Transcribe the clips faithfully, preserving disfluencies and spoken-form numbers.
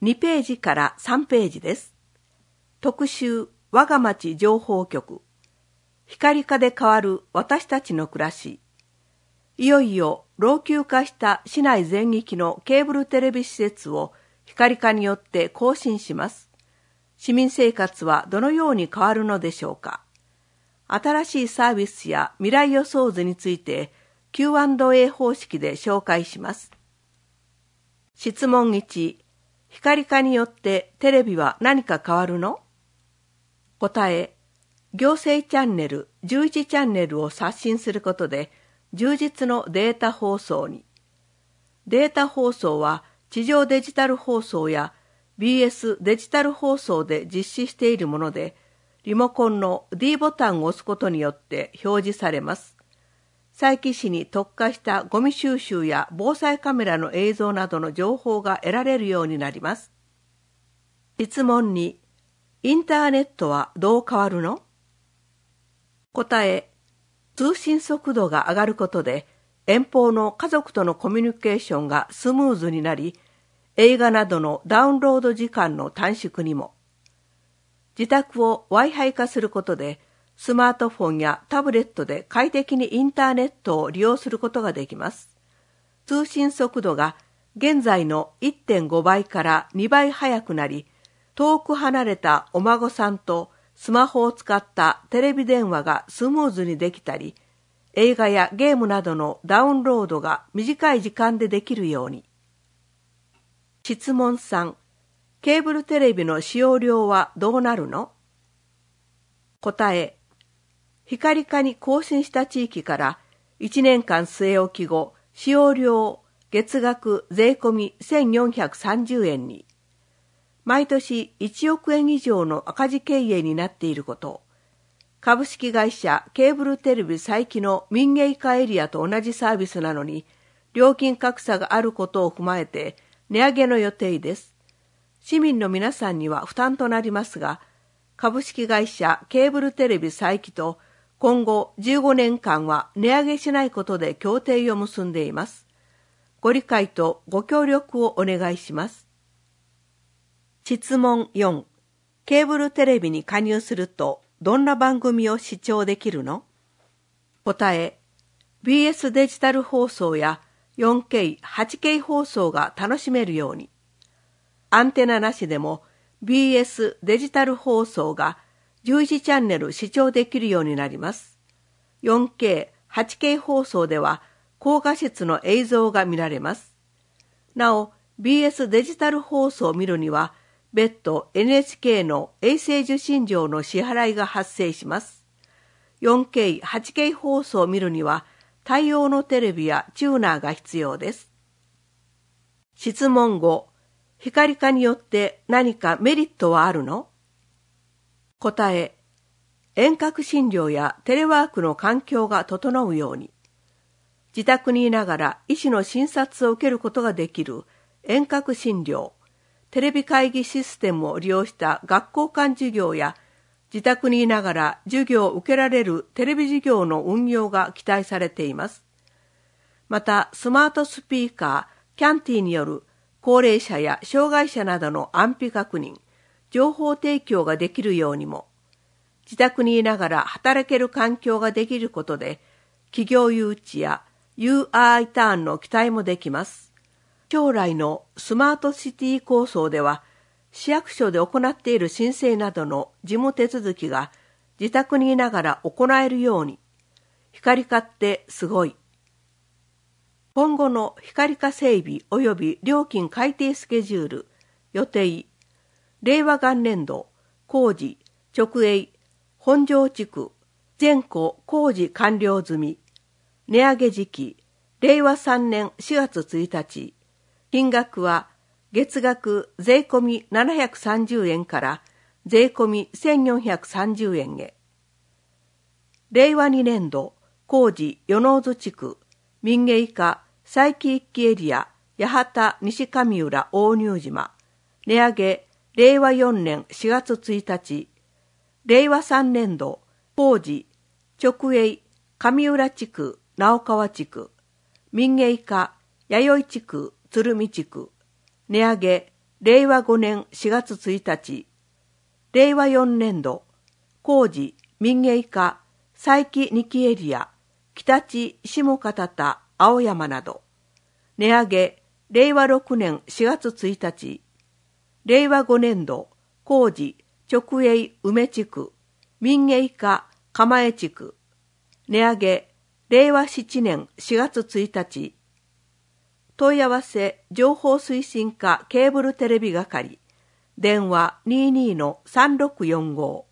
にページからさんページです。特集、我が町情報局。光化で変わる私たちの暮らし。いよいよ老朽化した市内全域のケーブルテレビ施設を光化によって更新します。市民生活はどのように変わるのでしょうか。新しいサービスや未来予想図について キューアンドエー 方式で紹介します。質問いち、光化によってテレビは何か変わるの？答え、行政チャンネルじゅういちチャンネルを刷新することで充実のデータ放送に。データ放送は地上デジタル放送や ビーエス デジタル放送で実施しているもので、リモコンの D ボタンを押すことによって表示されます。佐伯市に特化したゴミ収集や防災カメラの映像などの情報が得られるようになります。質問に、インターネットはどう変わるの？答え、通信速度が上がることで遠方の家族とのコミュニケーションがスムーズになり、映画などのダウンロード時間の短縮にも。自宅を Wi-Fi 化することで、スマートフォンやタブレットで快適にインターネットを利用することができます。通信速度が現在の いってんごばいからにばい速くなり、遠く離れたお孫さんとスマホを使ったテレビ電話がスムーズにできたり、映画やゲームなどのダウンロードが短い時間でできるように。質問さん、ケーブルテレビの使用量はどうなるの？答え、光化に更新した地域からいちねんかん据え置き後、使用量月額税込みせんよんひゃくさんじゅうえんに。毎年いちおくえん以上の赤字経営になっていること、株式会社ケーブルテレビ佐伯の民営化エリアと同じサービスなのに、料金格差があることを踏まえて値上げの予定です。市民の皆さんには負担となりますが、株式会社ケーブルテレビ佐伯と今後じゅうごねんかんは値上げしないことで協定を結んでいます。ご理解とご協力をお願いします。質問よん、ケーブルテレビに加入するとどんな番組を視聴できるの？答え、ビーエス デジタル放送や よんケー、はちケー 放送が楽しめるように。アンテナなしでも ビーエス デジタル放送がじゅういちチャンネル視聴できるようになります。よんケー、はちケー 放送では高画質の映像が見られます。なお、ビーエス デジタル放送を見るには別途 エヌエイチケー の衛星受信料の支払いが発生します。よんケー、はちケー 放送を見るには対応のテレビやチューナーが必要です。質問ご、光化によって何かメリットはあるの？答え、遠隔診療やテレワークの環境が整うように。自宅にいながら医師の診察を受けることができる遠隔診療、テレビ会議システムを利用した学校間授業や自宅にいながら授業を受けられるテレビ授業の運用が期待されています。また、スマートスピーカー、キャンティによる高齢者や障害者などの安否確認、情報提供ができるようにも、自宅にいながら働ける環境ができることで、企業誘致や ユーアイ ターンの期待もできます。将来のスマートシティ構想では、市役所で行っている申請などの事務手続きが自宅にいながら行えるように、光化ってすごい。今後の光化整備及び料金改定スケジュール、予定、令和元年度、工事、直営、本庄地区、全戸工事完了済み、値上げ時期、令和さんねんしがつついたち、金額は月額税込みななひゃくさんじゅうえんから税込みせんよんひゃくさんじゅうえんへ。令和にねん度、工事与野津地区、民営化佐伯一期エリア、八幡西上浦大入島、値上げ令和よんねんしがつついたち、令和さんねん度、工事直営上浦地区、直川地区、民営化弥生地区、鶴見地区、値上げれいわごねんしがつついたち、れいわよねんど、工事、民営化、佐伯にきエリア、北地、下片田、青山など、値上げ、れいわろくねんしがつついたち、れいわごねんど、工事、直営梅地区、民営化、釜江地区、値上げ、れいわななねんしがつついたち、問い合わせ情報推進課ケーブルテレビ係、電話 にじゅうにのさんろくよんご。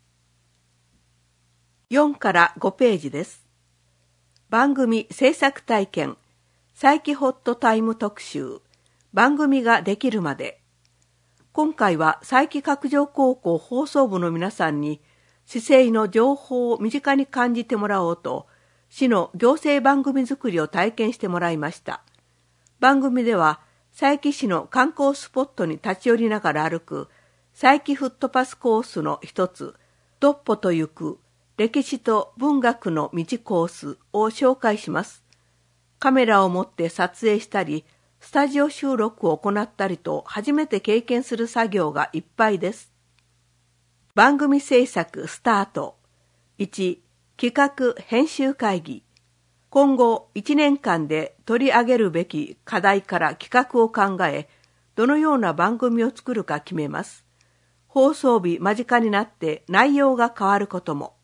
よんからごページです。番組制作体験、佐伯ホットタイム特集、番組ができるまで。今回は佐伯角上高校放送部の皆さんに、市政の情報を身近に感じてもらおうと、市の行政番組作りを体験してもらいました。番組では、佐伯市の観光スポットに立ち寄りながら歩く、佐伯フットパスコースの一つ、どっぽと行く、歴史と文学の道コースを紹介します。カメラを持って撮影したり、スタジオ収録を行ったりと初めて経験する作業がいっぱいです。番組制作スタート。いち、企画編集会議。今後いちねんかんで取り上げるべき課題から企画を考え、どのような番組を作るか決めます。放送日間近になって内容が変わることも。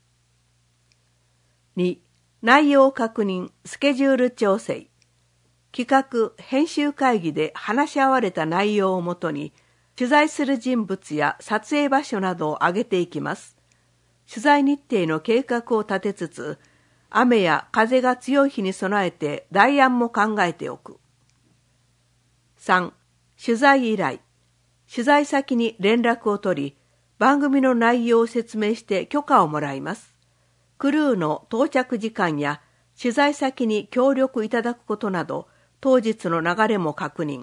に、内容確認、スケジュール調整。企画、編集会議で話し合われた内容をもとに、取材する人物や撮影場所などを挙げていきます。取材日程の計画を立てつつ、雨や風が強い日に備えて代案も考えておく。さん、取材依頼。取材先に連絡を取り、番組の内容を説明して許可をもらいます。クルーの到着時間や取材先に協力いただくことなど、当日の流れも確認。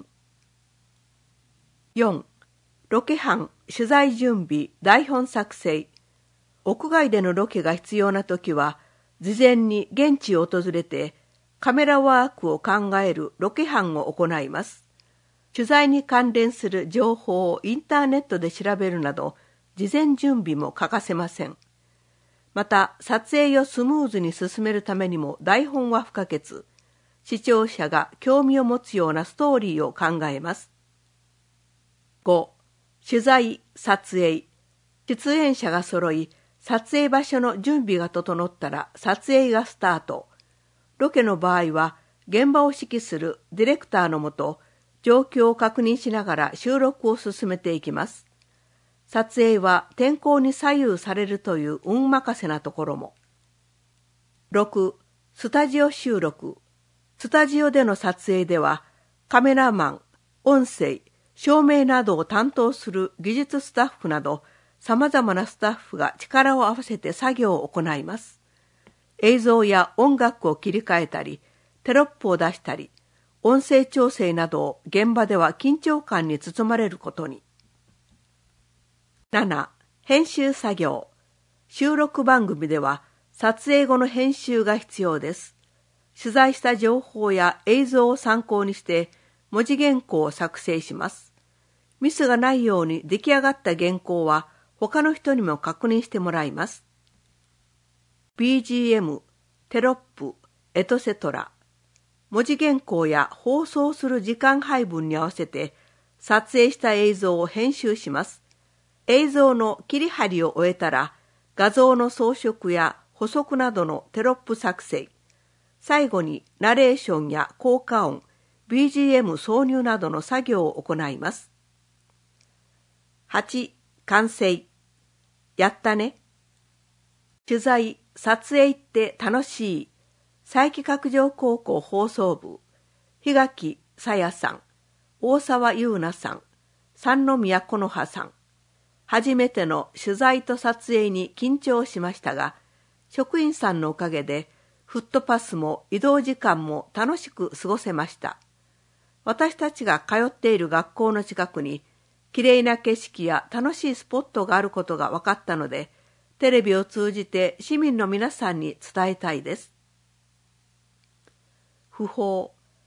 よん、ロケ班、取材準備、台本作成。屋外でのロケが必要なときは、事前に現地を訪れてカメラワークを考えるロケ班を行います。取材に関連する情報をインターネットで調べるなど、事前準備も欠かせません。また、撮影をスムーズに進めるためにも台本は不可欠。視聴者が興味を持つようなストーリーを考えます。ご、取材、撮影。出演者が揃い、撮影場所の準備が整ったら撮影がスタート。ロケの場合は現場を指揮するディレクターのもと、状況を確認しながら収録を進めていきます。撮影は天候に左右されるという運任せなところも。ろく、スタジオ収録。スタジオでの撮影ではカメラマン、音声、照明などを担当する技術スタッフなど、様々なスタッフが力を合わせて作業を行います。映像や音楽を切り替えたり、テロップを出したり、音声調整などを現場では緊張感に包まれることに。なな、編集作業。収録番組では撮影後の編集が必要です。取材した情報や映像を参考にして文字原稿を作成します。ミスがないように出来上がった原稿は他の人にも確認してもらいます。ビージーエム、テロップ、エトセトラ。文字原稿や放送する時間配分に合わせて撮影した映像を編集します。映像の切り張りを終えたら画像の装飾や補足などのテロップ作成。最後にナレーションや効果音、ビージーエム 挿入などの作業を行います。はち、完成。やったね。取材、撮影って楽しい。佐伯角上高校放送部、檜垣さやさん、大沢優奈さん、三宮木の葉さん。初めての取材と撮影に緊張しましたが、職員さんのおかげで、フットパスも移動時間も楽しく過ごせました。私たちが通っている学校の近くに、きれいな景色や楽しいスポットがあることが分かったので、テレビを通じて市民の皆さんに伝えたいです。訃報。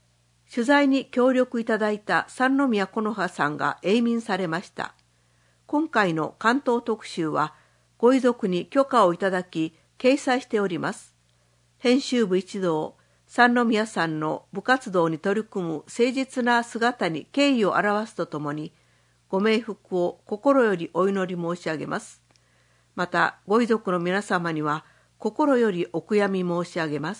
取材に協力いただいた三宮木の葉さんが永眠されました。今回の関東特集は、ご遺族に許可をいただき、掲載しております。編集部一同、三宮さんの部活動に取り組む誠実な姿に敬意を表すとともに、ご冥福を心よりお祈り申し上げます。また、ご遺族の皆様には、心よりお悔やみ申し上げます。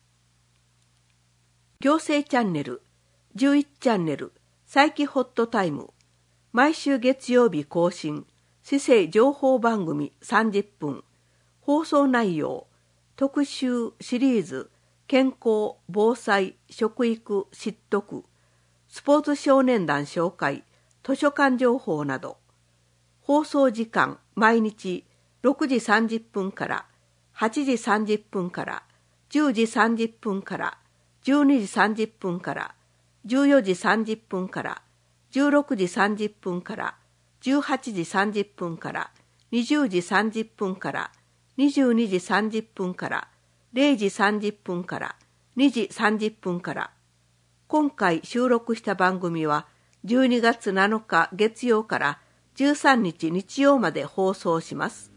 行政チャンネル、じゅういちチャンネル、佐伯ホットタイム、毎週月曜日更新、市政情報番組さんじゅっぷん、放送内容、特集シリーズ、健康、防災、食育、知得、スポーツ少年団紹介、図書館情報など、放送時間、毎日ろくじさんじゅっぷんからはちじさんじゅっぷんからじゅうじさんじゅっぷんからじゅうにじさんじゅっぷんからじゅうよじさんじゅっぷんからじゅうろくじさんじゅっぷんからじゅうはちじさんじゅっぷんからにじゅうじさんじゅっぷんからにじゅうにじさんじゅっぷんかられいじさんじゅっぷんからにじさんじゅっぷんから。今回収録した番組はじゅうにがつなのか月曜からじゅうさんにち日曜まで放送します。